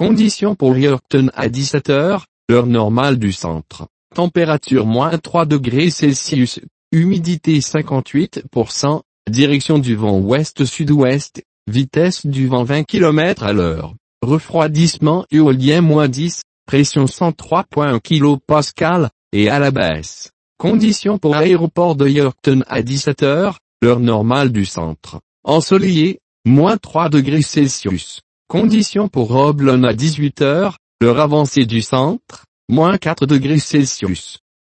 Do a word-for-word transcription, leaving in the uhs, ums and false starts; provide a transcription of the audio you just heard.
Conditions pour Yorkton à dix-sept heures, l'heure normale du centre. Température moins trois degrés Celsius, humidité cinquante-huit pour cent, direction du vent ouest-sud-ouest, vitesse du vent vingt kilomètres à l'heure. Refroidissement éolien moins dix, pression cent trois virgule un kilopascal, et à la baisse. Conditions pour l'aéroport de Yorkton à dix-sept heures, l'heure normale du centre. Ensoleillé, moins trois degrés Celsius. Conditions pour Roblon à dix-huit heures, l'heure avancée du centre, moins quatre degrés Celsius.